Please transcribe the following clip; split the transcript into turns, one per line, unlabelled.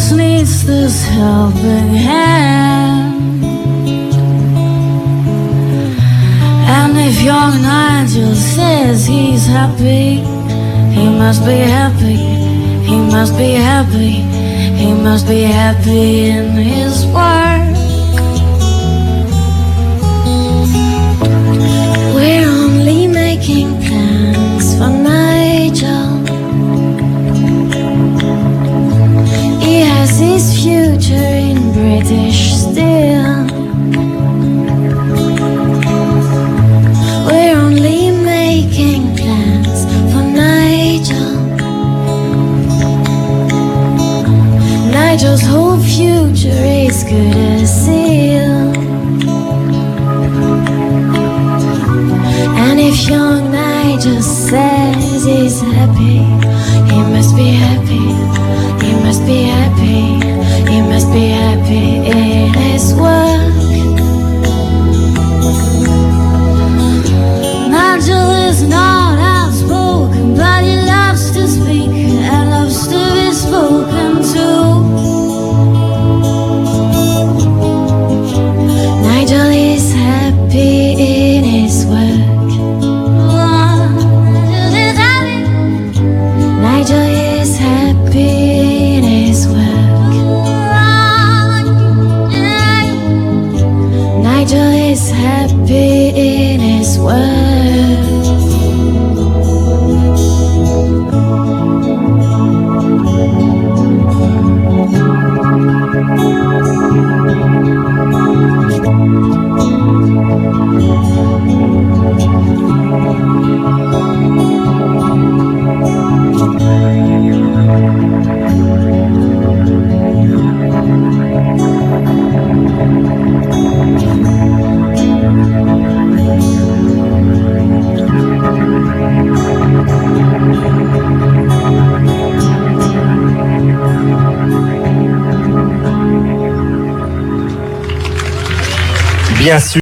just needs this helping hand. And if young Nigel says he's happy, he must be happy, he must be happy, he must be happy in his work. We're only making plans for Nigel. He has his future in British Steel. We're only making plans for Nigel. Nigel's whole future is good as seal. And if young Nigel says he's happy, he must be happy, he must be happy, he must be happy in his work. Nigel is not outspoken, but he loves to speak and loves to be spoken to. Nigel is happy in his work. Nigel is happy in his work. Nigel is happy in his work.
Bien sûr.